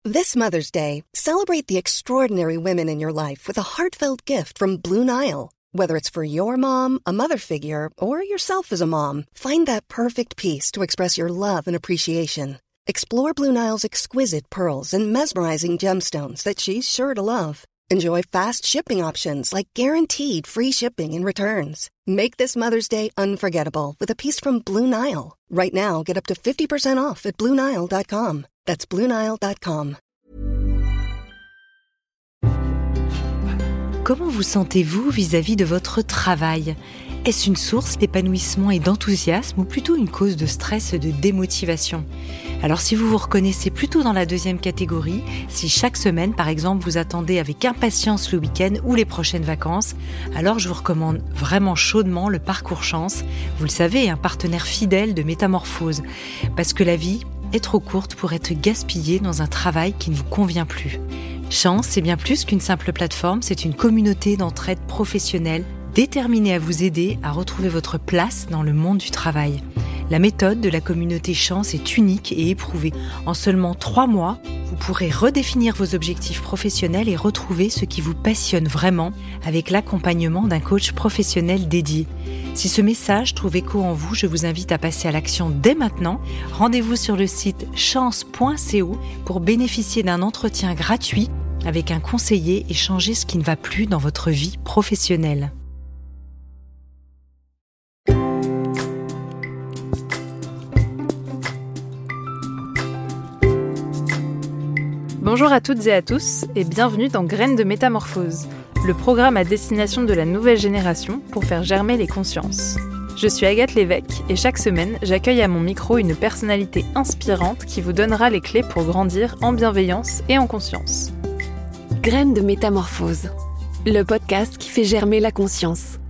This Mother's Day, celebrate the extraordinary women in your life with a heartfelt gift from Blue Nile. Whether it's for your mom, a mother figure, or yourself as a mom, find that perfect piece to express your love and appreciation. Explore Blue Nile's exquisite pearls and mesmerizing gemstones that she's sure to love. Enjoy fast shipping options like guaranteed free shipping and returns. Make this Mother's Day unforgettable with a piece from Blue Nile. Right now, get up to 50% off at BlueNile.com. That's BlueNile.com. Comment vous sentez-vous vis-à-vis de votre travail ? Est-ce une source d'épanouissement et d'enthousiasme ou plutôt une cause de stress et de démotivation ? Alors si vous vous reconnaissez plutôt dans la deuxième catégorie, si chaque semaine par exemple vous attendez avec impatience le week-end ou les prochaines vacances, alors je vous recommande vraiment chaudement le Parcours Chance. Vous le savez, un partenaire fidèle de Métamorphose. Parce que la vie est trop courte pour être gaspillée dans un travail qui ne vous convient plus. Chance, c'est bien plus qu'une simple plateforme, c'est une communauté d'entraide professionnelle déterminée à vous aider à retrouver votre place dans le monde du travail. La méthode de la communauté Chance est unique et éprouvée. En seulement 3 mois, vous pourrez redéfinir vos objectifs professionnels et retrouver ce qui vous passionne vraiment avec l'accompagnement d'un coach professionnel dédié. Si ce message trouve écho en vous, je vous invite à passer à l'action dès maintenant. Rendez-vous sur le site chance.co pour bénéficier d'un entretien gratuit avec un conseiller et changer ce qui ne va plus dans votre vie professionnelle. Bonjour à toutes et à tous et bienvenue dans Graines de Métamorphose, le programme à destination de la nouvelle génération pour faire germer les consciences. Je suis Agathe Lévesque et chaque semaine, j'accueille à mon micro une personnalité inspirante qui vous donnera les clés pour grandir en bienveillance et en conscience. Graines de Métamorphose, le podcast qui fait germer la conscience.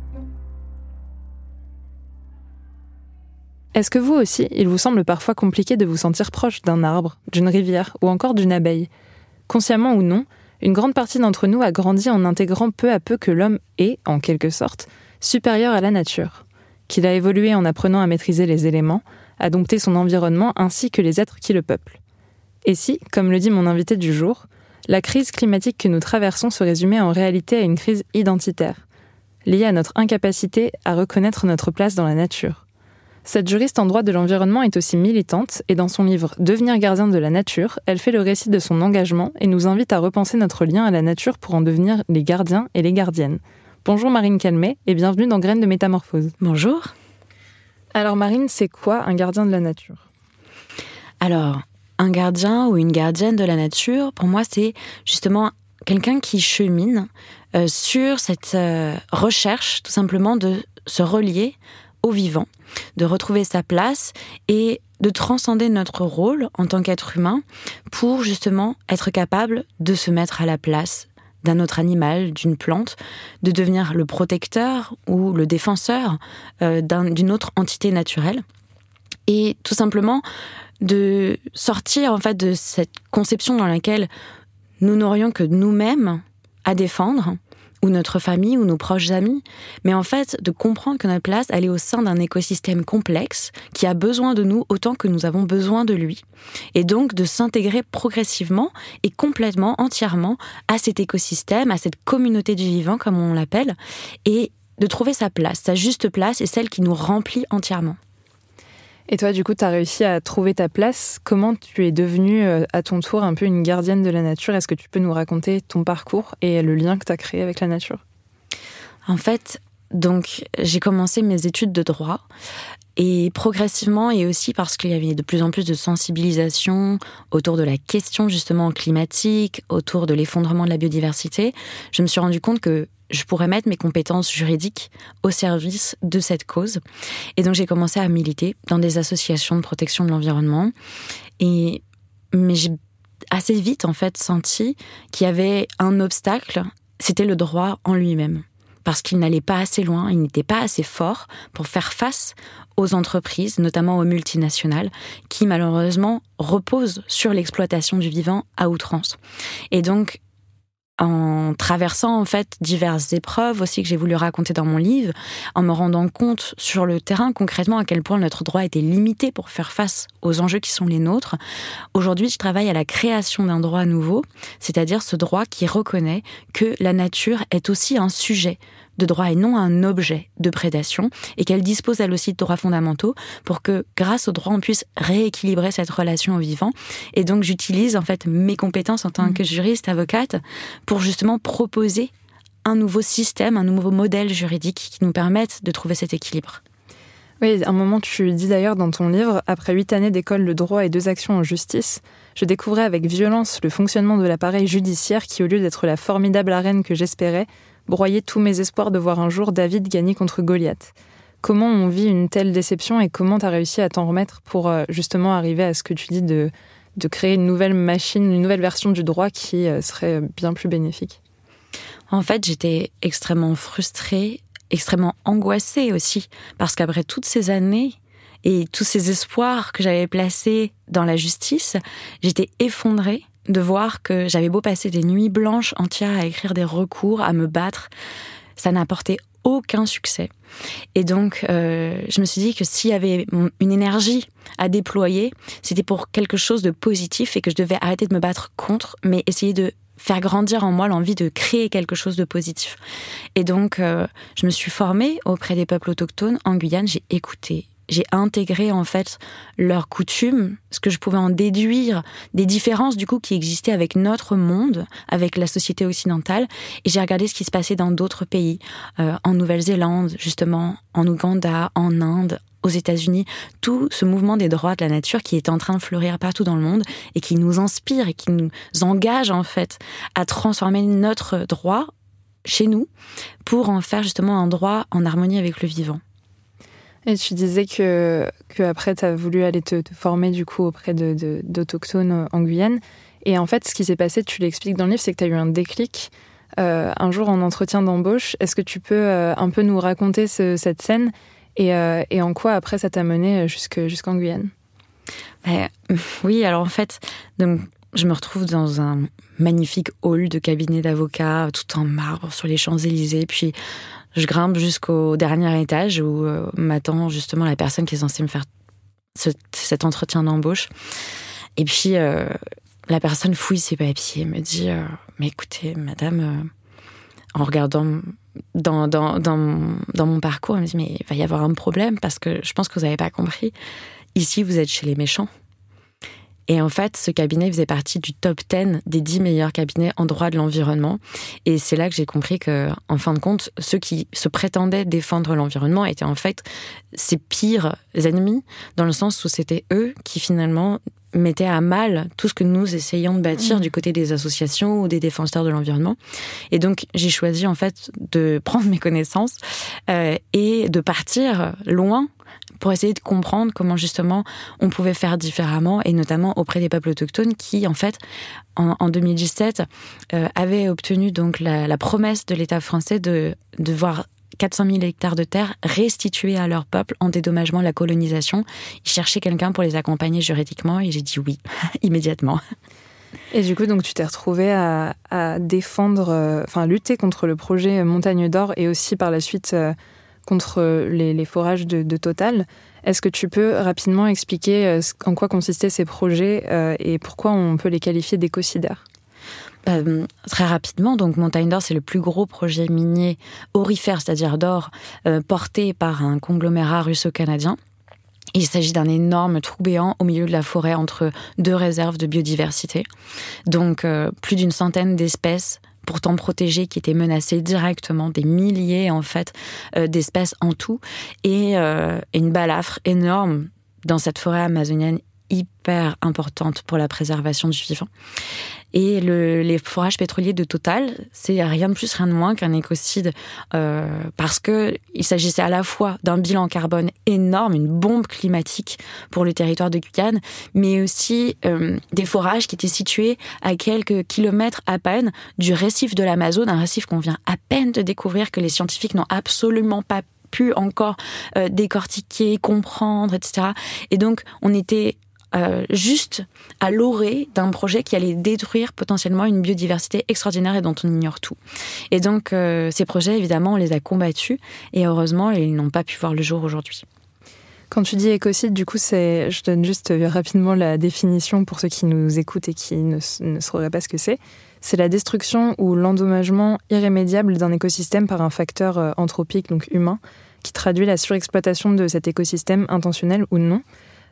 Est-ce que vous aussi, il vous semble parfois compliqué de vous sentir proche d'un arbre, d'une rivière ou encore d'une abeille ? Consciemment ou non, une grande partie d'entre nous a grandi en intégrant peu à peu que l'homme est, en quelque sorte, supérieur à la nature, qu'il a évolué en apprenant à maîtriser les éléments, à dompter son environnement ainsi que les êtres qui le peuplent. Et si, comme le dit mon invité du jour, la crise climatique que nous traversons se résumait en réalité à une crise identitaire, liée à notre incapacité à reconnaître notre place dans la nature. Cette juriste en droit de l'environnement est aussi militante et dans son livre « Devenir gardien de la nature », elle fait le récit de son engagement et nous invite à repenser notre lien à la nature pour en devenir les gardiens et les gardiennes. Bonjour Marine Calmet et bienvenue dans Graines de Métamorphose. Bonjour. Alors Marine, c'est quoi un gardien de la nature ? Alors, un gardien ou une gardienne de la nature, pour moi, c'est justement quelqu'un qui chemine sur cette recherche tout simplement de se relier au vivant, de retrouver sa place et de transcender notre rôle en tant qu'être humain pour justement être capable de se mettre à la place d'un autre animal, d'une plante, de devenir le protecteur ou le défenseur d'une autre entité naturelle et tout simplement de sortir en fait de cette conception dans laquelle nous n'aurions que nous-mêmes à défendre ou notre famille, ou nos proches amis, mais en fait, de comprendre que notre place, elle est au sein d'un écosystème complexe qui a besoin de nous autant que nous avons besoin de lui. Et donc, de s'intégrer progressivement et complètement, entièrement à cet écosystème, à cette communauté du vivant, comme on l'appelle, et de trouver sa place, sa juste place et celle qui nous remplit entièrement. Et toi, du coup, tu as réussi à trouver ta place. Comment tu es devenue, à ton tour, un peu une gardienne de la nature ? Est-ce que tu peux nous raconter ton parcours et le lien que tu as créé avec la nature ? En fait, donc, j'ai commencé mes études de droit. Et progressivement, et aussi parce qu'il y avait de plus en plus de sensibilisation autour de la question justement climatique, autour de l'effondrement de la biodiversité, je me suis rendu compte que je pourrais mettre mes compétences juridiques au service de cette cause. Et donc, j'ai commencé à militer dans des associations de protection de l'environnement. Mais j'ai assez vite, en fait, senti qu'il y avait un obstacle, c'était le droit en lui-même. Parce qu'il n'allait pas assez loin, il n'était pas assez fort pour faire face aux entreprises, notamment aux multinationales, qui malheureusement reposent sur l'exploitation du vivant à outrance. Et donc, en traversant en fait diverses épreuves aussi que j'ai voulu raconter dans mon livre, en me rendant compte sur le terrain concrètement à quel point notre droit était limité pour faire face aux enjeux qui sont les nôtres. Aujourd'hui, je travaille à la création d'un droit nouveau, c'est-à-dire ce droit qui reconnaît que la nature est aussi un sujet de droit et non un objet de prédation, et qu'elle dispose elle aussi de droits fondamentaux pour que, grâce au droit, on puisse rééquilibrer cette relation au vivant. Et donc, j'utilise en fait mes compétences en tant que juriste, avocate, pour justement proposer un nouveau système, un nouveau modèle juridique qui nous permette de trouver cet équilibre. Oui, à un moment, tu dis d'ailleurs dans ton livre, après 8 années d'école de droit et 2 actions en justice, je découvrais avec violence le fonctionnement de l'appareil judiciaire qui, au lieu d'être la formidable arène que j'espérais, broyait tous mes espoirs de voir un jour David gagner contre Goliath. Comment on vit une telle déception et comment tu as réussi à t'en remettre pour justement arriver à ce que tu dis de créer une nouvelle machine, une nouvelle version du droit qui serait bien plus bénéfique? En fait, j'étais extrêmement frustrée, extrêmement angoissée aussi, parce qu'après toutes ces années et tous ces espoirs que j'avais placés dans la justice, j'étais effondrée de voir que j'avais beau passer des nuits blanches entières à écrire des recours, à me battre, ça n'apportait aucun succès. Et donc, je me suis dit que s'il y avait une énergie à déployer, c'était pour quelque chose de positif et que je devais arrêter de me battre contre, mais essayer de faire grandir en moi l'envie de créer quelque chose de positif. Et donc, je me suis formée auprès des peuples autochtones en Guyane, j'ai écouté. J'ai intégré en fait leurs coutumes, ce que je pouvais en déduire des différences du coup qui existaient avec notre monde, avec la société occidentale, et j'ai regardé ce qui se passait dans d'autres pays, en Nouvelle-Zélande justement, en Ouganda, en Inde, aux États-Unis, tout ce mouvement des droits de la nature qui est en train de fleurir partout dans le monde et qui nous inspire et qui nous engage en fait à transformer notre droit chez nous pour en faire justement un droit en harmonie avec le vivant. Et tu disais que après tu as voulu aller te former du coup auprès d'autochtones en Guyane. Et en fait, ce qui s'est passé, tu l'expliques dans le livre, c'est que tu as eu un déclic un jour en entretien d'embauche. Est-ce que tu peux un peu nous raconter cette scène et en quoi après ça t'a mené jusqu'en Guyane? Oui, alors en fait, donc, je me retrouve dans un magnifique hall de cabinet d'avocats, tout en marbre sur les Champs-Élysées, puis je grimpe jusqu'au dernier étage où m'attend justement la personne qui est censée me faire cet entretien d'embauche. Et puis, la personne fouille ses papiers et me dit « Mais écoutez, madame, en regardant dans mon parcours, elle me dit « Mais il va y avoir un problème parce que je pense que vous n'avez pas compris. Ici, vous êtes chez les méchants. » Et en fait, ce cabinet faisait partie du top 10 des 10 meilleurs cabinets en droit de l'environnement. Et c'est là que j'ai compris que, en fin de compte, ceux qui se prétendaient défendre l'environnement étaient en fait ses pires ennemis, dans le sens où c'était eux qui finalement mettaient à mal tout ce que nous essayons de bâtir du côté des associations ou des défenseurs de l'environnement. Et donc, j'ai choisi en fait de prendre mes connaissances et de partir loin pour essayer de comprendre comment justement on pouvait faire différemment, et notamment auprès des peuples autochtones qui, en fait, en 2017, avaient obtenu donc la promesse de l'État français de voir 400 000 hectares de terre restitués à leur peuple en dédommagement de la colonisation. Ils cherchaient quelqu'un pour les accompagner juridiquement et j'ai dit oui, immédiatement. Et du coup, donc, tu t'es retrouvée à défendre, lutter contre le projet Montagne d'Or et aussi par la suite contre les forages de Total. Est-ce que tu peux rapidement expliquer en quoi consistaient ces projets et pourquoi on peut les qualifier d'écocidaires? Très rapidement, donc Montagne d'Or, c'est le plus gros projet minier aurifère, c'est-à-dire d'or, porté par un conglomérat russo-canadien. Il s'agit d'un énorme trou béant au milieu de la forêt entre deux réserves de biodiversité. Donc, plus d'une centaine d'espèces pourtant protégées qui étaient menacées directement, des milliers en fait d'espèces en tout, et une balafre énorme dans cette forêt amazonienne hyper importante pour la préservation du vivant. Et les forages pétroliers de Total, c'est rien de plus, rien de moins qu'un écocide, parce que il s'agissait à la fois d'un bilan carbone énorme, une bombe climatique pour le territoire de Guyane, mais aussi des forages qui étaient situés à quelques kilomètres à peine du récif de l'Amazone, un récif qu'on vient à peine de découvrir, que les scientifiques n'ont absolument pas pu encore décortiquer, comprendre, etc. Et donc, on était juste à l'orée d'un projet qui allait détruire potentiellement une biodiversité extraordinaire et dont on ignore tout. Et donc, ces projets, évidemment, on les a combattus et heureusement, ils n'ont pas pu voir le jour aujourd'hui. Quand tu dis écocide, du coup, je donne juste rapidement la définition pour ceux qui nous écoutent et qui ne sauraient pas ce que c'est. C'est la destruction ou l'endommagement irrémédiable d'un écosystème par un facteur anthropique, donc humain, qui traduit la surexploitation de cet écosystème, intentionnelle ou non.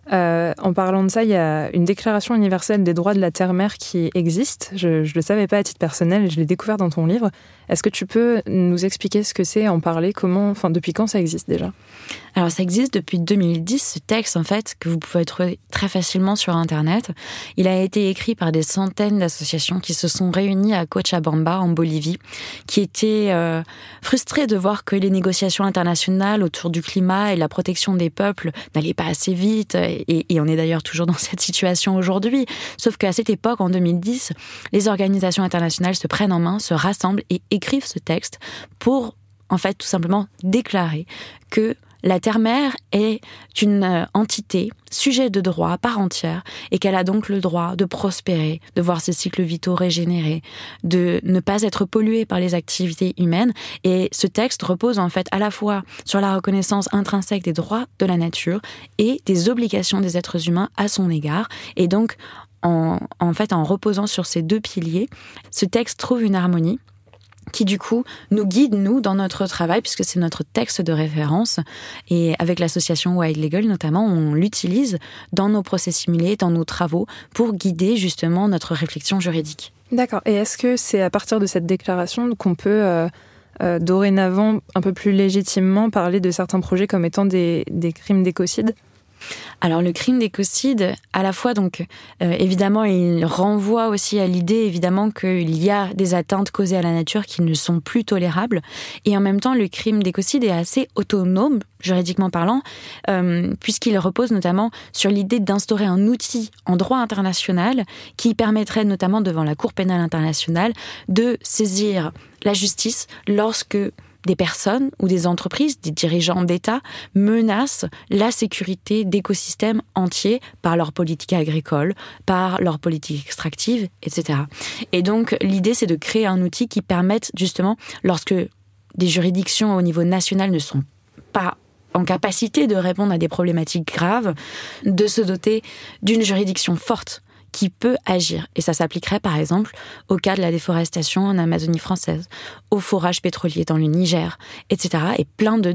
En parlant de ça, il y a une déclaration universelle des droits de la terre-mère qui existe. Je ne le savais pas à titre personnel et je l'ai découvert dans ton livre. Est-ce que tu peux nous expliquer ce que c'est, en parler, depuis quand ça existe déjà ? Alors ça existe depuis 2010, ce texte en fait, que vous pouvez trouver très facilement sur Internet. Il a été écrit par des centaines d'associations qui se sont réunies à Cochabamba, en Bolivie, qui étaient frustrées de voir que les négociations internationales autour du climat et la protection des peuples n'allaient pas assez vite, et on est d'ailleurs toujours dans cette situation aujourd'hui. Sauf qu'à cette époque, en 2010, les organisations internationales se prennent en main, se rassemblent et écrivent ce texte pour, en fait, tout simplement déclarer que la terre-mère est une entité, sujet de droit à part entière, et qu'elle a donc le droit de prospérer, de voir ses cycles vitaux régénérés, de ne pas être polluée par les activités humaines. Et ce texte repose en fait à la fois sur la reconnaissance intrinsèque des droits de la nature et des obligations des êtres humains à son égard. Et donc, en reposant sur ces deux piliers, ce texte trouve une harmonie qui du coup nous guide, nous, dans notre travail, puisque c'est notre texte de référence. Et avec l'association Wild Legal, notamment, on l'utilise dans nos procès simulés, dans nos travaux, pour guider justement notre réflexion juridique. D'accord. Et est-ce que c'est à partir de cette déclaration qu'on peut dorénavant, un peu plus légitimement, parler de certains projets comme étant des crimes d'écocide ? Alors le crime d'écocide, à la fois donc évidemment il renvoie aussi à l'idée évidemment qu'il y a des atteintes causées à la nature qui ne sont plus tolérables, et en même temps le crime d'écocide est assez autonome juridiquement parlant, puisqu'il repose notamment sur l'idée d'instaurer un outil en droit international qui permettrait notamment devant la Cour pénale internationale de saisir la justice lorsque des personnes ou des entreprises, des dirigeants d'État menacent la sécurité d'écosystèmes entiers par leur politique agricole, par leur politique extractive, etc. Et donc, l'idée, c'est de créer un outil qui permette justement, lorsque des juridictions au niveau national ne sont pas en capacité de répondre à des problématiques graves, de se doter d'une juridiction forte qui peut agir. Et ça s'appliquerait par exemple au cas de la déforestation en Amazonie française, au forage pétrolier dans le Niger, etc. Et plein de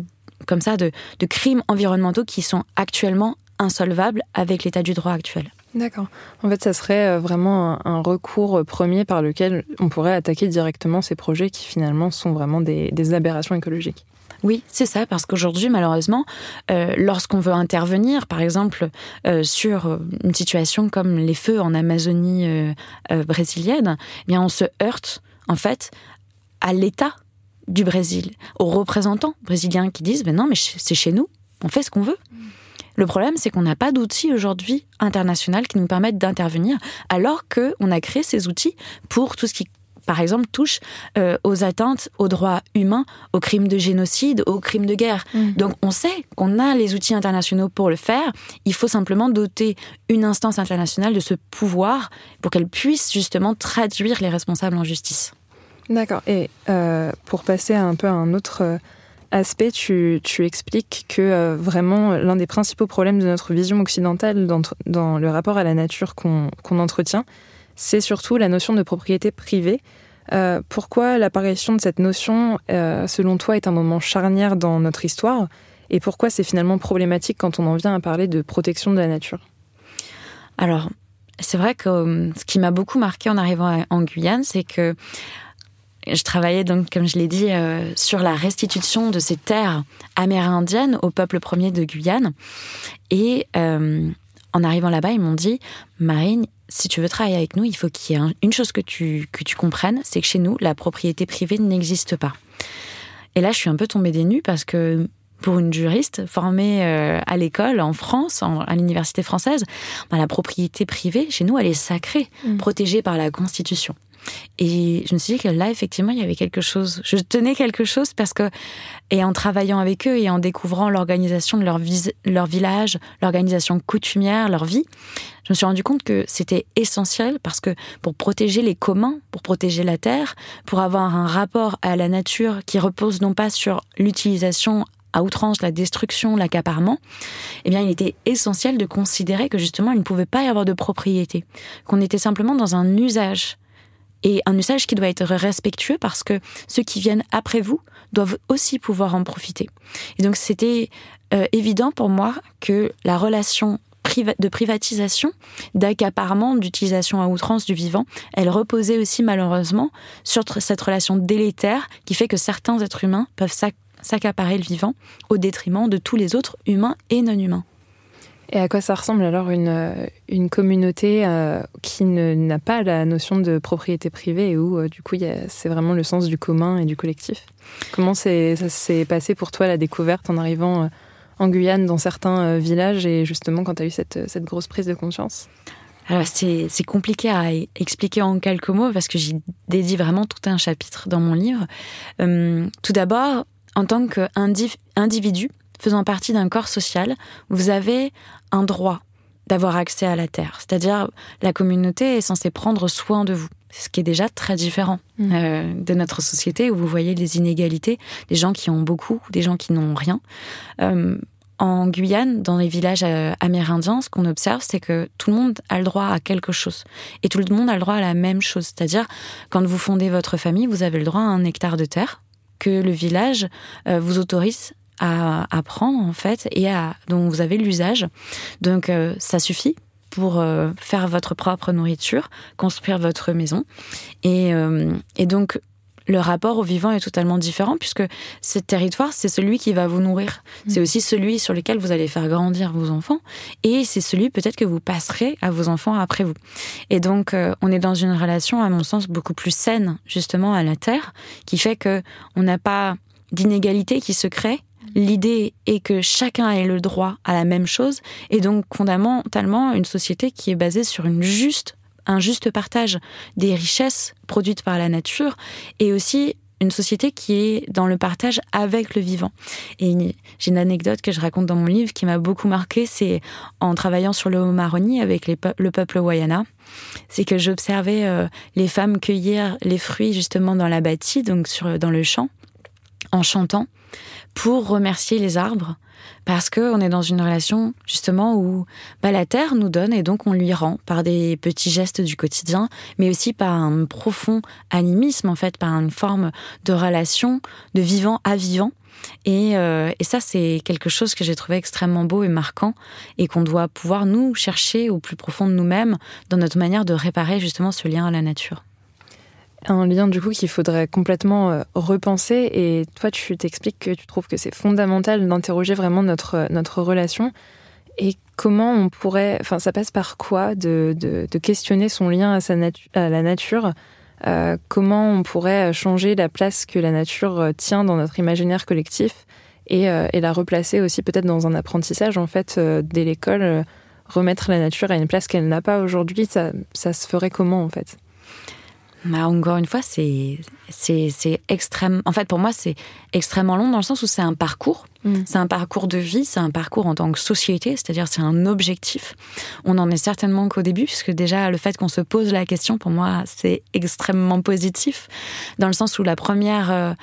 crimes environnementaux qui sont actuellement insolvables avec l'état du droit actuel. D'accord. En fait, ça serait vraiment un recours premier par lequel on pourrait attaquer directement ces projets qui finalement sont vraiment des aberrations écologiques. Oui, c'est ça, parce qu'aujourd'hui, malheureusement, lorsqu'on veut intervenir, par exemple, sur une situation comme les feux en Amazonie brésilienne, eh bien, on se heurte, en fait, à l'État du Brésil, aux représentants brésiliens qui disent « non, mais c'est chez nous, on fait ce qu'on veut ». Le problème, c'est qu'on n'a pas d'outils aujourd'hui international qui nous permettent d'intervenir, alors qu'on a créé ces outils pour tout ce qui, par exemple, touche aux atteintes aux droits humains, aux crimes de génocide, aux crimes de guerre. Donc on sait qu'on a les outils internationaux pour le faire. Il faut simplement doter une instance internationale de ce pouvoir pour qu'elle puisse justement traduire les responsables en justice. D'accord. Et pour passer un peu à un autre aspect, tu expliques que vraiment l'un des principaux problèmes de notre vision occidentale dans le rapport à la nature qu'on entretient, c'est surtout la notion de propriété privée. Pourquoi l'apparition de cette notion, selon toi, est un moment charnière dans notre histoire, et pourquoi c'est finalement problématique quand on en vient à parler de protection de la nature ? Alors, c'est vrai que ce qui m'a beaucoup marqué en arrivant en Guyane, c'est que je travaillais donc, comme je l'ai dit, sur la restitution de ces terres amérindiennes au peuple premier de Guyane. Et en arrivant là-bas, ils m'ont dit « Marine, si tu veux travailler avec nous, il faut qu'il y ait une chose que tu comprennes, c'est que chez nous, la propriété privée n'existe pas. » Et là, je suis un peu tombée des nues parce que pour une juriste formée à l'école en France, à l'université française, la propriété privée, chez nous, elle est sacrée, protégée par la Constitution. Et je me suis dit que là, effectivement, il y avait quelque chose. Je tenais quelque chose parce que, et en travaillant avec eux et en découvrant l'organisation de leur village, l'organisation coutumière, leur vie, je me suis rendu compte que c'était essentiel parce que pour protéger les communs, pour protéger la terre, pour avoir un rapport à la nature qui repose non pas sur l'utilisation à outrance, la destruction, l'accaparement, eh bien, il était essentiel de considérer que justement, il ne pouvait pas y avoir de propriété, qu'on était simplement dans un usage. Et un usage qui doit être respectueux parce que ceux qui viennent après vous doivent aussi pouvoir en profiter. Et donc, c'était évident pour moi que la relation de privatisation, d'accaparement, d'utilisation à outrance du vivant, elle reposait aussi malheureusement sur cette relation délétère qui fait que certains êtres humains peuvent s'accaparer le vivant au détriment de tous les autres humains et non humains. Et à quoi ça ressemble alors une communauté qui n'a pas la notion de propriété privée et où du coup c'est vraiment le sens du commun et du collectif? Comment ça s'est passé pour toi la découverte en arrivant en Guyane dans certains villages et justement quand tu as eu cette grosse prise de conscience? Alors c'est compliqué à expliquer en quelques mots parce que j'y dédie vraiment tout un chapitre dans mon livre. Tout d'abord, en tant qu'individu faisant partie d'un corps social, vous avez un droit d'avoir accès à la terre. C'est-à-dire, la communauté est censée prendre soin de vous. C'est ce qui est déjà très différent de notre société où vous voyez les inégalités, des gens qui ont beaucoup, des gens qui n'ont rien. En Guyane, dans les villages amérindiens, ce qu'on observe, c'est que tout le monde a le droit à quelque chose. Et tout le monde a le droit à la même chose. C'est-à-dire, quand vous fondez votre famille, vous avez le droit à 1 hectare de terre que le village vous autorise à prendre, en fait, et dont vous avez l'usage. Donc, ça suffit pour faire votre propre nourriture, construire votre maison. Et donc, le rapport au vivant est totalement différent puisque ce territoire, c'est celui qui va vous nourrir. C'est aussi celui sur lequel vous allez faire grandir vos enfants et c'est celui peut-être que vous passerez à vos enfants après vous. Et donc, on est dans une relation, à mon sens, beaucoup plus saine, justement, à la terre, qui fait que on n'a pas d'inégalité qui se crée. L'idée est que chacun ait le droit à la même chose et donc, fondamentalement, une société qui est basée sur un juste partage des richesses produites par la nature et aussi une société qui est dans le partage avec le vivant. Et j'ai une anecdote que je raconte dans mon livre qui m'a beaucoup marquée, c'est en travaillant sur le Haut-Maroni avec le peuple Wayana, c'est que j'observais les femmes cueillir les fruits justement dans la bâtie, donc dans le champ, en chantant, pour remercier les arbres, parce qu'on est dans une relation justement où la terre nous donne et donc on lui rend par des petits gestes du quotidien, mais aussi par un profond animisme en fait, par une forme de relation de vivant à vivant. Et ça, c'est quelque chose que j'ai trouvé extrêmement beau et marquant et qu'on doit pouvoir nous chercher au plus profond de nous-mêmes dans notre manière de réparer justement ce lien à la nature. Un lien du coup qu'il faudrait complètement repenser et toi tu t'expliques que tu trouves que c'est fondamental d'interroger vraiment notre relation et comment on pourrait, enfin ça passe par quoi de questionner son lien à la nature, comment on pourrait changer la place que la nature tient dans notre imaginaire collectif et la replacer aussi peut-être dans un apprentissage en fait dès l'école, remettre la nature à une place qu'elle n'a pas aujourd'hui, ça se ferait comment en fait? Encore une fois, c'est extrême. En fait, pour moi, c'est extrêmement long dans le sens où c'est un parcours. C'est un parcours de vie, c'est un parcours en tant que société, c'est-à-dire c'est un objectif. On n'en est certainement qu'au début, puisque déjà le fait qu'on se pose la question, pour moi, c'est extrêmement positif, dans le sens où la première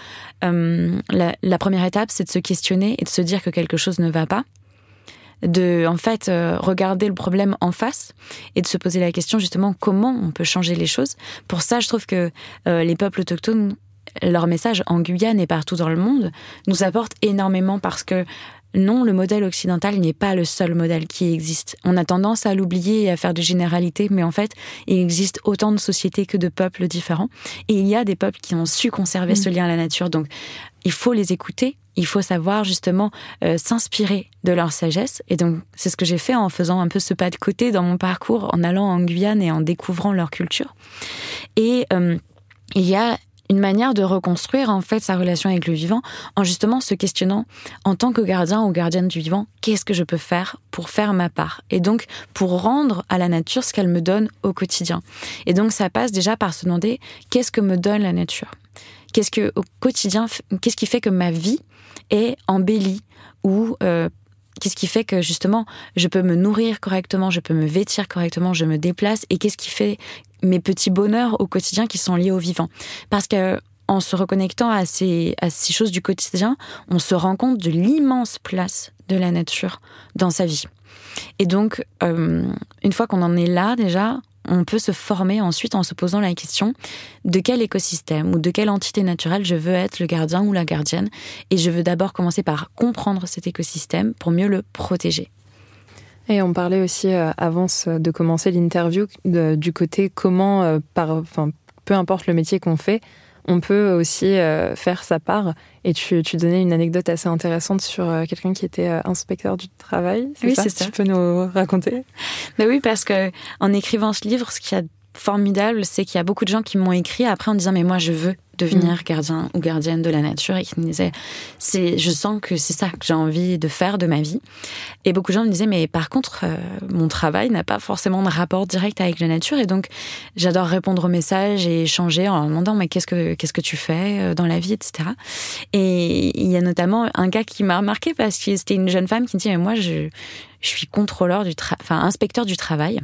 étape, c'est de se questionner et de se dire que quelque chose ne va pas. De regarder le problème en face et de se poser la question justement comment on peut changer les choses. Pour ça, je trouve que les peuples autochtones, leur message en Guyane et partout dans le monde, nous apporte énormément parce que non, le modèle occidental n'est pas le seul modèle qui existe. On a tendance à l'oublier et à faire des généralités, mais en fait, il existe autant de sociétés que de peuples différents. Et il y a des peuples qui ont su conserver ce lien à la nature. Donc, il faut les écouter, il faut savoir justement s'inspirer de leur sagesse. Et donc, c'est ce que j'ai fait en faisant un peu ce pas de côté dans mon parcours, en allant en Guyane et en découvrant leur culture. Et il y a une manière de reconstruire en fait sa relation avec le vivant en justement se questionnant en tant que gardien ou gardienne du vivant, qu'est-ce que je peux faire pour faire ma part et donc pour rendre à la nature ce qu'elle me donne au quotidien. Et donc ça passe déjà par se demander qu'est-ce que me donne la nature ? Qu'est-ce que au quotidien, qu'est-ce qui fait que ma vie est embellie ou qu'est-ce qui fait que justement je peux me nourrir correctement, je peux me vêtir correctement, je me déplace et qu'est-ce qui fait mes petits bonheurs au quotidien qui sont liés au vivant. Parce que en se reconnectant à ces choses du quotidien, on se rend compte de l'immense place de la nature dans sa vie. Et donc, une fois qu'on en est là déjà, on peut se former ensuite en se posant la question de quel écosystème ou de quelle entité naturelle je veux être le gardien ou la gardienne. Et je veux d'abord commencer par comprendre cet écosystème pour mieux le protéger. Et on parlait aussi, avant de commencer l'interview, du côté comment, peu importe le métier qu'on fait, on peut aussi faire sa part. Et tu donnais une anecdote assez intéressante sur quelqu'un qui était inspecteur du travail. Oui, c'est ça. Tu peux nous raconter ? Ben oui, parce que en écrivant ce livre, ce qui est formidable, c'est qu'il y a beaucoup de gens qui m'ont écrit après en disant mais moi je veux devenir gardien ou gardienne de la nature et qui me disaient je sens que c'est ça que j'ai envie de faire de ma vie. Et beaucoup de gens me disaient mais par contre mon travail n'a pas forcément de rapport direct avec la nature et donc j'adore répondre aux messages et échanger en leur demandant mais qu'est-ce que tu fais dans la vie, etc. Et il y a notamment un gars qui m'a remarqué parce que c'était une jeune femme qui me dit mais moi je suis inspecteur du travail.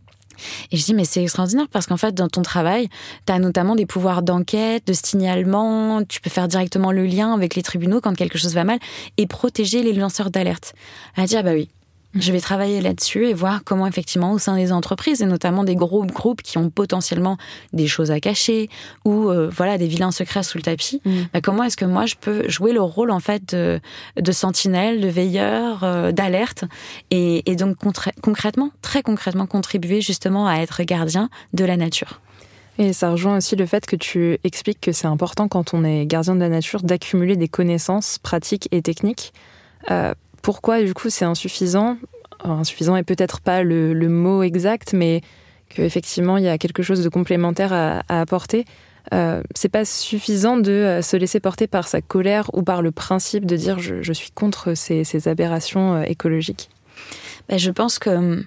Et je dis, mais c'est extraordinaire parce qu'en fait, dans ton travail, tu as notamment des pouvoirs d'enquête, de signalement, tu peux faire directement le lien avec les tribunaux quand quelque chose va mal et protéger les lanceurs d'alerte. Elle a dit, ah bah oui, je vais travailler là-dessus et voir comment effectivement au sein des entreprises et notamment des gros groupes qui ont potentiellement des choses à cacher ou des vilains secrets sous le tapis, comment est-ce que moi je peux jouer le rôle en fait de sentinelle, de veilleur, d'alerte et donc très concrètement contribuer justement à être gardien de la nature. Et ça rejoint aussi le fait que tu expliques que c'est important quand on est gardien de la nature d'accumuler des connaissances pratiques et techniques. Pourquoi, du coup, c'est insuffisant ? Insuffisant est peut-être pas le mot exact, mais qu'effectivement, il y a quelque chose de complémentaire à apporter. C'est pas suffisant de se laisser porter par sa colère ou par le principe de dire je suis contre ces aberrations écologiques. Je pense que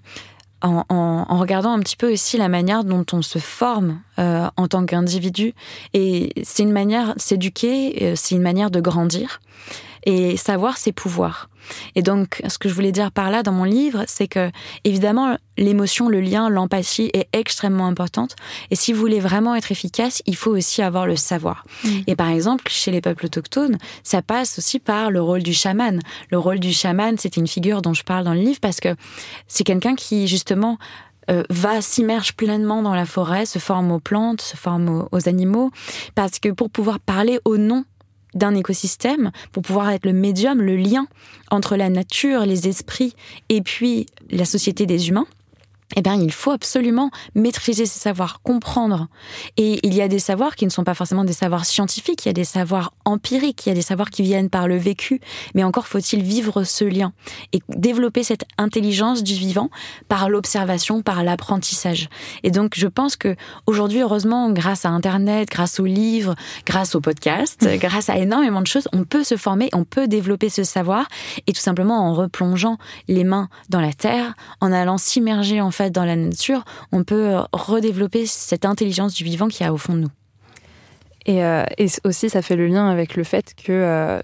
en regardant un petit peu aussi la manière dont on se forme en tant qu'individu, et c'est une manière s'éduquer, c'est une manière de grandir et savoir ses pouvoirs. Et donc, ce que je voulais dire par là dans mon livre, c'est que, évidemment, l'émotion, le lien, l'empathie est extrêmement importante. Et si vous voulez vraiment être efficace, il faut aussi avoir le savoir. Et par exemple, chez les peuples autochtones, ça passe aussi par le rôle du chaman. Le rôle du chaman, c'est une figure dont je parle dans le livre parce que c'est quelqu'un qui, justement, va s'immerge pleinement dans la forêt, se forme aux plantes, se forme aux animaux, parce que pour pouvoir parler au nom d'un écosystème, pour pouvoir être le médium, le lien entre la nature, les esprits et puis la société des humains, il faut absolument maîtriser ces savoirs, comprendre. Et il y a des savoirs qui ne sont pas forcément des savoirs scientifiques, il y a des savoirs empiriques, il y a des savoirs qui viennent par le vécu, mais encore faut-il vivre ce lien et développer cette intelligence du vivant par l'observation, par l'apprentissage. Et donc, je pense que aujourd'hui, heureusement, grâce à Internet, grâce aux livres, grâce aux podcasts, grâce à énormément de choses, on peut se former, on peut développer ce savoir et tout simplement en replongeant les mains dans la terre, en allant s'immerger en fait dans la nature, on peut redévelopper cette intelligence du vivant qu'il y a au fond de nous. Et aussi, ça fait le lien avec le fait que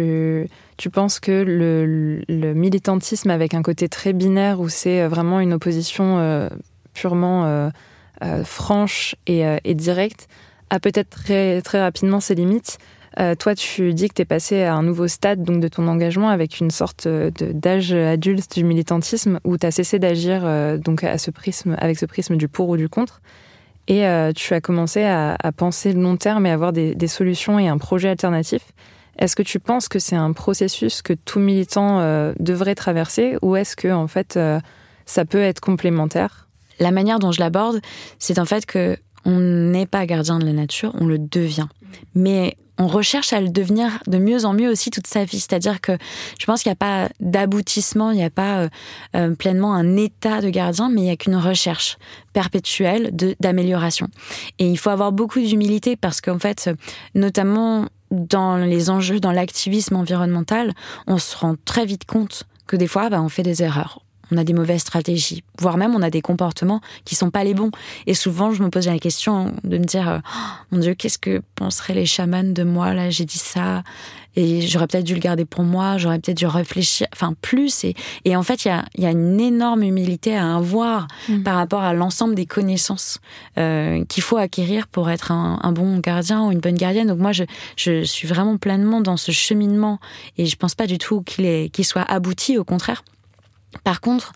tu penses que le militantisme avec un côté très binaire où c'est vraiment une opposition purement franche et directe a peut-être très, très rapidement ses limites. Toi, tu dis que tu es passé à un nouveau stade donc, de ton engagement avec une sorte d'âge adulte du militantisme où tu as cessé d'agir donc avec ce prisme du pour ou du contre. Et tu as commencé à penser long terme et avoir des solutions et un projet alternatif. Est-ce que tu penses que c'est un processus que tout militant devrait traverser ou est-ce que en fait, ça peut être complémentaire ? La manière dont je l'aborde, c'est en fait qu'on n'est pas gardien de la nature, on le devient. Mais on recherche à le devenir de mieux en mieux aussi toute sa vie. C'est-à-dire que je pense qu'il n'y a pas d'aboutissement, il n'y a pas pleinement un état de gardien, mais il n'y a qu'une recherche perpétuelle d'amélioration. Et il faut avoir beaucoup d'humilité parce qu'en fait, notamment dans les enjeux, dans l'activisme environnemental, on se rend très vite compte que des fois, on fait des erreurs. On a des mauvaises stratégies, voire même on a des comportements qui sont pas les bons. Et souvent, je me pose la question de me dire mon Dieu, qu'est-ce que penseraient les chamans de moi, là, j'ai dit ça, et j'aurais peut-être dû le garder pour moi, j'aurais peut-être dû réfléchir, plus. Et en fait, il y a une énorme humilité à avoir par rapport à l'ensemble des connaissances qu'il faut acquérir pour être un bon gardien ou une bonne gardienne. Donc moi, je suis vraiment pleinement dans ce cheminement, et je pense pas du tout qu'il soit abouti, au contraire. Par contre,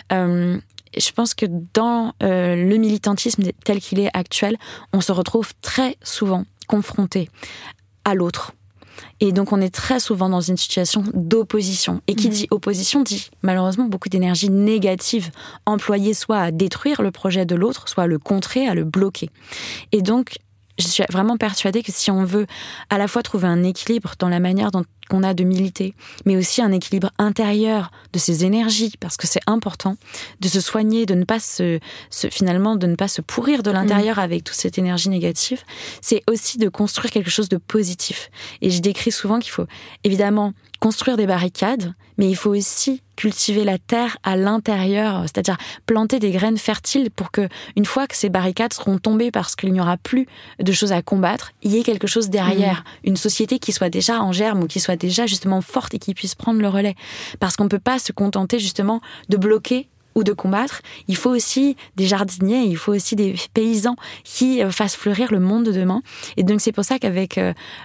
je pense que dans le militantisme tel qu'il est actuel, on se retrouve très souvent confronté à l'autre. Et donc, on est très souvent dans une situation d'opposition. Et qui dit opposition dit malheureusement beaucoup d'énergie négative employée soit à détruire le projet de l'autre, soit à le contrer, à le bloquer. Et donc, je suis vraiment persuadée que si on veut à la fois trouver un équilibre dans la manière dont on a de militer, mais aussi un équilibre intérieur de ses énergies, parce que c'est important de se soigner, de ne pas finalement de ne pas se pourrir de l'intérieur avec toute cette énergie négative, c'est aussi de construire quelque chose de positif. Et je décris souvent qu'il faut évidemment construire des barricades, mais il faut aussi cultiver la terre à l'intérieur, c'est-à-dire planter des graines fertiles pour que, une fois que ces barricades seront tombées parce qu'il n'y aura plus de choses à combattre, il y ait quelque chose derrière, une société qui soit déjà en germe ou qui soit déjà justement forte et qui puisse prendre le relais. Parce qu'on ne peut pas se contenter justement de bloquer ou de combattre. Il faut aussi des jardiniers, il faut aussi des paysans qui fassent fleurir le monde de demain. Et donc c'est pour ça qu'avec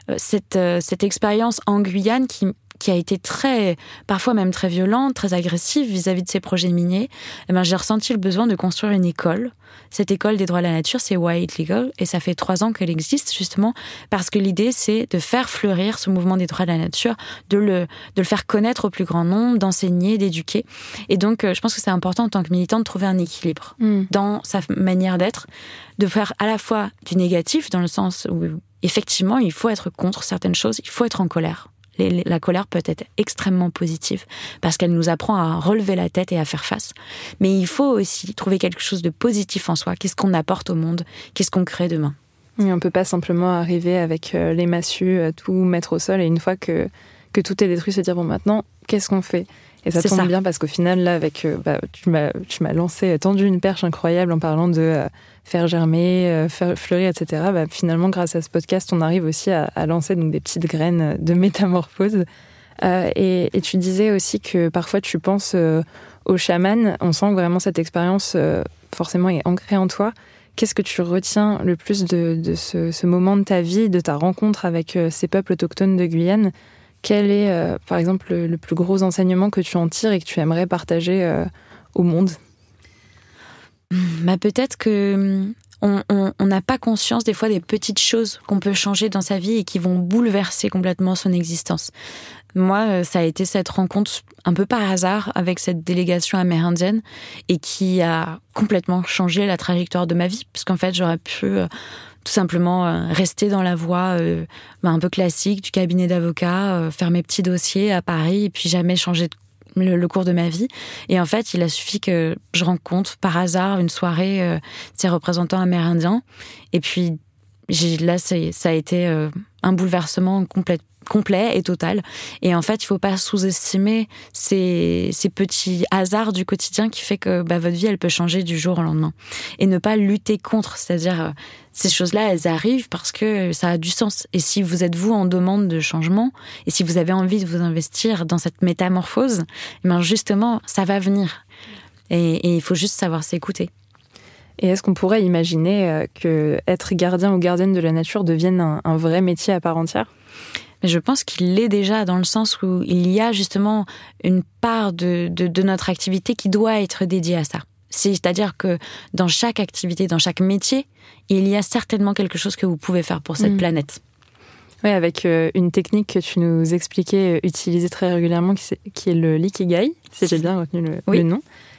cette expérience en Guyane qui a été parfois même très violente, très agressive vis-à-vis de ces projets miniers, j'ai ressenti le besoin de construire une école. Cette école des droits de la nature, c'est White Legal, et ça fait 3 ans qu'elle existe, justement, parce que l'idée, c'est de faire fleurir ce mouvement des droits de la nature, de le faire connaître au plus grand nombre, d'enseigner, d'éduquer. Et donc, je pense que c'est important, en tant que militant, de trouver un équilibre dans sa manière d'être, de faire à la fois du négatif, dans le sens où, effectivement, il faut être contre certaines choses, il faut être en colère. La colère peut être extrêmement positive parce qu'elle nous apprend à relever la tête et à faire face. Mais il faut aussi trouver quelque chose de positif en soi. Qu'est-ce qu'on apporte au monde ? Qu'est-ce qu'on crée demain ? Et on ne peut pas simplement arriver avec les massues, tout mettre au sol, et une fois que tout est détruit, se dire maintenant, qu'est-ce qu'on fait ? Et ça tombe bien parce qu'au final, là, avec tu m'as tendu une perche incroyable en parlant de faire germer, faire fleurir, etc. Finalement, grâce à ce podcast, on arrive aussi à lancer donc des petites graines de métamorphose. Et tu disais aussi que parfois tu penses aux chamans. On sent que vraiment cette expérience forcément est ancrée en toi. Qu'est-ce que tu retiens le plus de ce moment de ta vie, de ta rencontre avec ces peuples autochtones de Guyane ? Quel est, par exemple, le plus gros enseignement que tu en tires et que tu aimerais partager au monde ? Peut-être que on n'a pas conscience des fois des petites choses qu'on peut changer dans sa vie et qui vont bouleverser complètement son existence. Moi, ça a été cette rencontre un peu par hasard avec cette délégation amérindienne et qui a complètement changé la trajectoire de ma vie, puisqu'en fait, j'aurais pu tout simplement rester dans la voie un peu classique du cabinet d'avocat, faire mes petits dossiers à Paris et puis jamais changer le cours de ma vie. Et en fait, il a suffi que je rencontre par hasard une soirée ces représentants amérindiens. Et puis là, ça a été un bouleversement complet et total. Et en fait, il faut pas sous-estimer ces petits hasards du quotidien qui fait que votre vie, elle peut changer du jour au lendemain. Et ne pas lutter contre, c'est-à-dire ces choses-là, elles arrivent parce que ça a du sens. Et si vous êtes vous en demande de changement, et si vous avez envie de vous investir dans cette métamorphose, justement, ça va venir. Et il faut juste savoir s'écouter. Et est-ce qu'on pourrait imaginer que être gardien ou gardienne de la nature devienne un vrai métier à part entière ? Mais je pense qu'il l'est déjà, dans le sens où il y a justement une part de notre activité qui doit être dédiée à ça. C'est-à-dire que dans chaque activité, dans chaque métier, il y a certainement quelque chose que vous pouvez faire pour cette planète. Oui, avec une technique que tu nous expliquais utiliser très régulièrement, qui est le l'ikigai, si j'ai bien retenu le nom.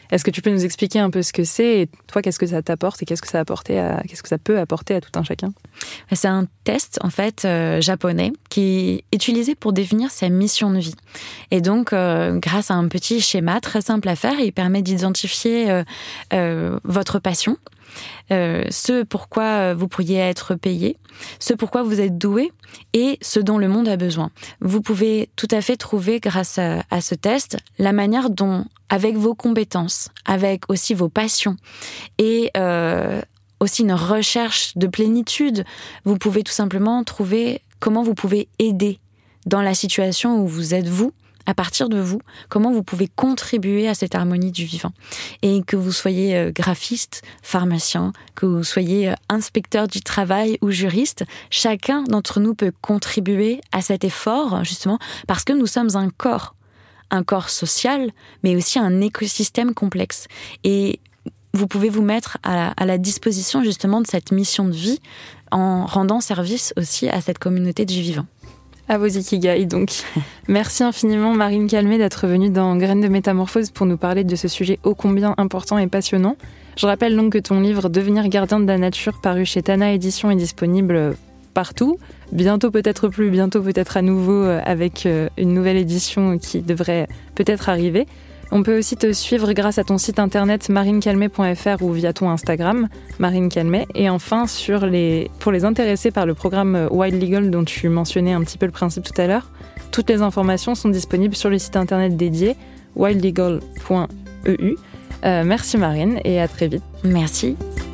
Est-ce que tu peux nous expliquer un peu ce que c'est et toi, qu'est-ce que ça t'apporte et qu'est-ce que ça peut apporter à tout un chacun? C'est un test, en fait, japonais qui est utilisé pour définir sa mission de vie. Et donc, grâce à un petit schéma très simple à faire, il permet d'identifier votre passion, ce pourquoi vous pourriez être payé, ce pourquoi vous êtes doué et ce dont le monde a besoin. Vous pouvez tout à fait trouver, grâce à ce test, la manière dont, avec vos compétences, avec aussi vos passions et aussi une recherche de plénitude, vous pouvez tout simplement trouver comment vous pouvez aider dans la situation où vous êtes vous, à partir de vous, comment vous pouvez contribuer à cette harmonie du vivant. Et que vous soyez graphiste, pharmacien, que vous soyez inspecteur du travail ou juriste, chacun d'entre nous peut contribuer à cet effort, justement, parce que nous sommes un corps social, mais aussi un écosystème complexe. Et vous pouvez vous mettre à la disposition, justement, de cette mission de vie en rendant service aussi à cette communauté du vivant. À vos ikigai, donc. Merci infiniment, Marine Calmet, d'être venue dans Graines de Métamorphose pour nous parler de ce sujet ô combien important et passionnant. Je rappelle donc que ton livre « Devenir gardien de la nature » paru chez Tana Éditions est disponible partout. Bientôt peut-être plus, bientôt peut-être à nouveau avec une nouvelle édition qui devrait peut-être arriver. On peut aussi te suivre grâce à ton site internet marinecalmet.fr ou via ton Instagram, Marine Calmet. Et enfin, pour les intéressés par le programme Wild Legal dont tu mentionnais un petit peu le principe tout à l'heure, toutes les informations sont disponibles sur le site internet dédié wildlegal.eu. Merci Marine et à très vite. Merci.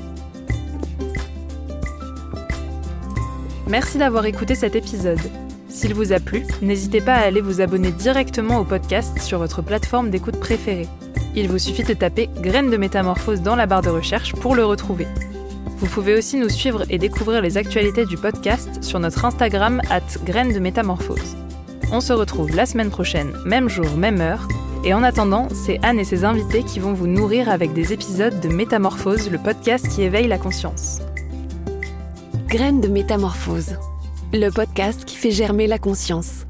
Merci d'avoir écouté cet épisode. S'il vous a plu, n'hésitez pas à aller vous abonner directement au podcast sur votre plateforme d'écoute préférée. Il vous suffit de taper « Graines de Métamorphose » dans la barre de recherche pour le retrouver. Vous pouvez aussi nous suivre et découvrir les actualités du podcast sur notre Instagram @grainesdemétamorphose. On se retrouve la semaine prochaine, même jour, même heure. Et en attendant, c'est Anne et ses invités qui vont vous nourrir avec des épisodes de Métamorphose, le podcast qui éveille la conscience. Graines de Métamorphose, le podcast qui fait germer la conscience.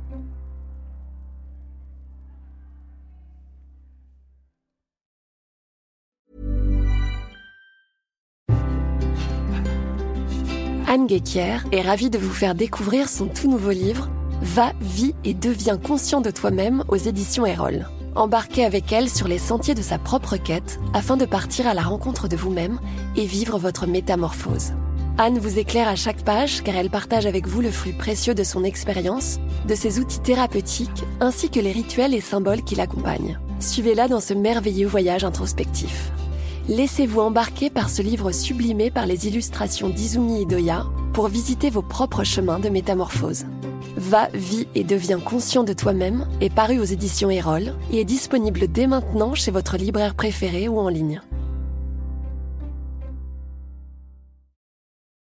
Anne Guéquier est ravie de vous faire découvrir son tout nouveau livre « Va, vis et deviens conscient de toi-même » aux éditions Erol. Embarquez avec elle sur les sentiers de sa propre quête afin de partir à la rencontre de vous-même et vivre votre métamorphose. Anne vous éclaire à chaque page car elle partage avec vous le fruit précieux de son expérience, de ses outils thérapeutiques ainsi que les rituels et symboles qui l'accompagnent. Suivez-la dans ce merveilleux voyage introspectif. Laissez-vous embarquer par ce livre sublimé par les illustrations d'Izumi Idoya pour visiter vos propres chemins de métamorphose. Va, vis et deviens conscient de toi-même est paru aux éditions Erol et est disponible dès maintenant chez votre libraire préféré ou en ligne.